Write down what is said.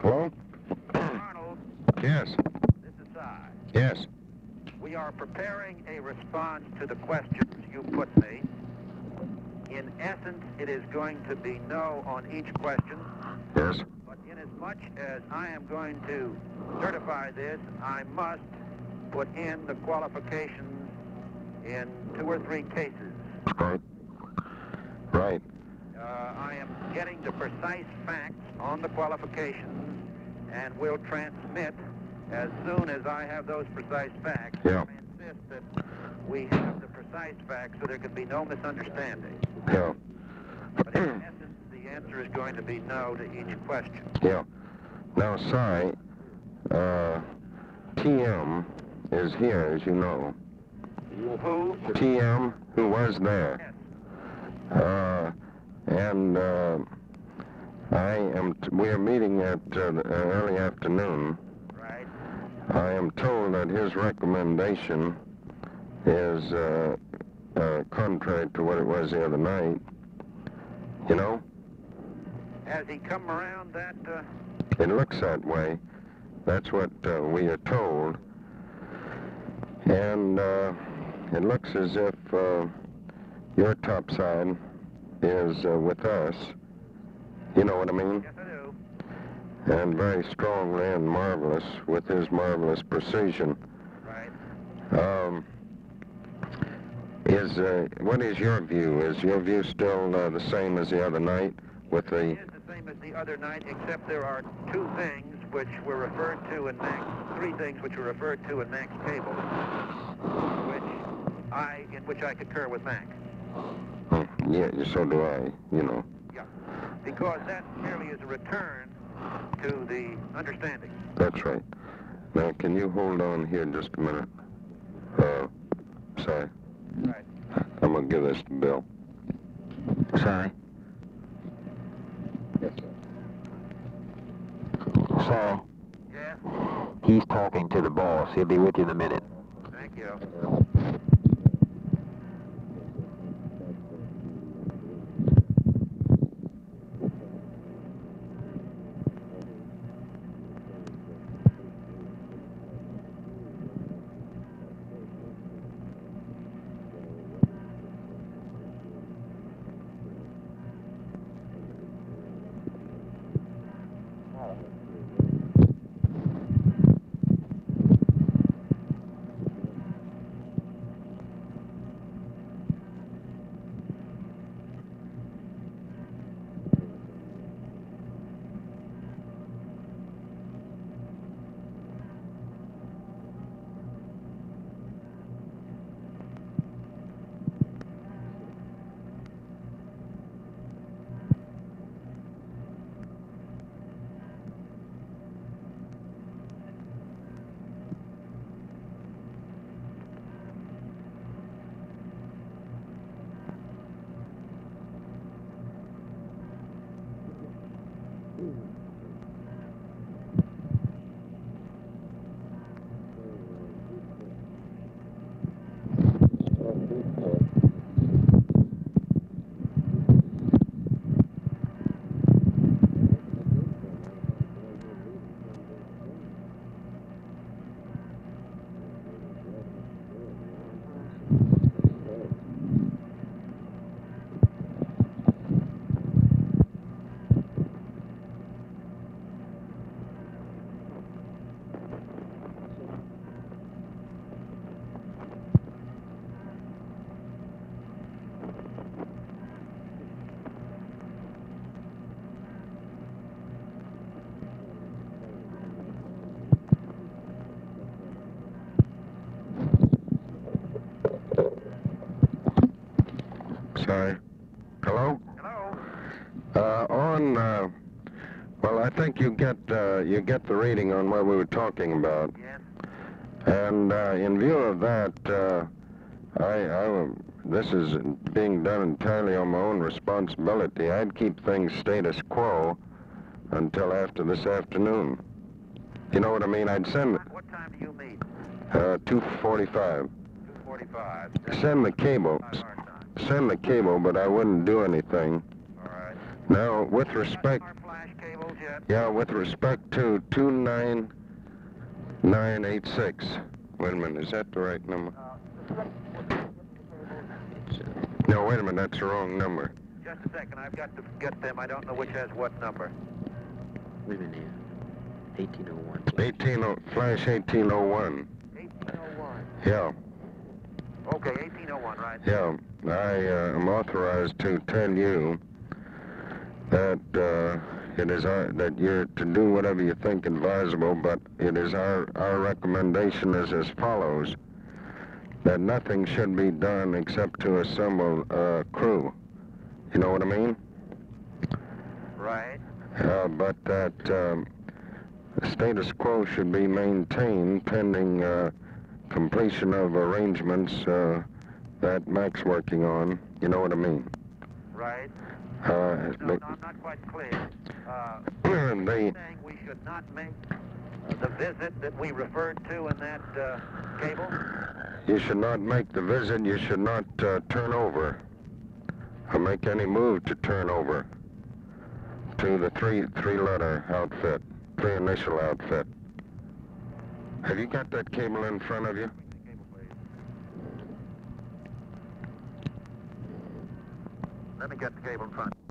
Hello? Arnold, Yes. this is Cy. Yes. We are preparing a response to the questions you put me. In essence, it is going to be no on each question. Yes. But inasmuch as I am going to certify this, I must put in the qualifications in 2 or 3 cases. Right. Right. I am getting the precise facts on the qualifications and will transmit as soon as I have those precise facts. Yeah. I insist that we have the precise facts so there can be no misunderstanding. Yeah. But in essence, the answer is going to be no to each question. Yeah. Now, Cy, TM is here, as you know. Who? TM, who was there. Yes. We are meeting at early afternoon. Right. I am told that his recommendation is contrary to what it was the other night. You know? Has he come around that? It looks that way. That's what we are told. And it looks as if your top side is with us. You know what I mean? Yes, I do. And very strongly and marvelous with his marvelous precision. Right. What is your view? Is your view still the same as the other night with the... It is the same as the other night, except there are 2 things which were referred to in Max, 3 things which were referred to in Max Cable, in which I concur with Max. Yeah, so do I, you know. Yeah, because that merely is a return to the understanding. That's right. Now, can you hold on here just a minute? Sorry. Right. I'm going to give this to Bill. Sorry. Yes, sir. Sorry. Yes? He's talking to the boss. He'll be with you in a minute. Thank you. Sorry. Hello? Hello? Well, I think you get the reading on what we were talking about. Yes? And in view of that, this is being done entirely on my own responsibility. I'd keep things status quo until after this afternoon. You know what I mean? I'd send it. What time do you meet? 2:45. 2:45. Send the cable. Our time. Send the cable, but I wouldn't do anything. All right. Now, with respect... Our flash cables yet. Yeah, with respect to 29986. Wait a minute, is that the right number? No, wait a minute, that's the wrong number. Just a second, I've got to get them. I don't know which has what number. Wait a minute. 1801. Flash 1801. 1801. Yeah, Okay, 1801, right? yeah. I am authorized to tell you that it is that you're to do whatever you think advisable, but it is our recommendation is as follows: that nothing should be done except to assemble a crew. You know what I mean? Right. But that status quo should be maintained pending completion of arrangements that Mac's working on. You know what I mean? Right. No, No, I'm not quite clear. You're saying we should not make the visit that we referred to in that cable? You should not make the visit. You should not turn over or make any move to turn over to the three-letter outfit, three-initial outfit. Have you got that cable in front of you? Cable, please. Let me get the cable in front.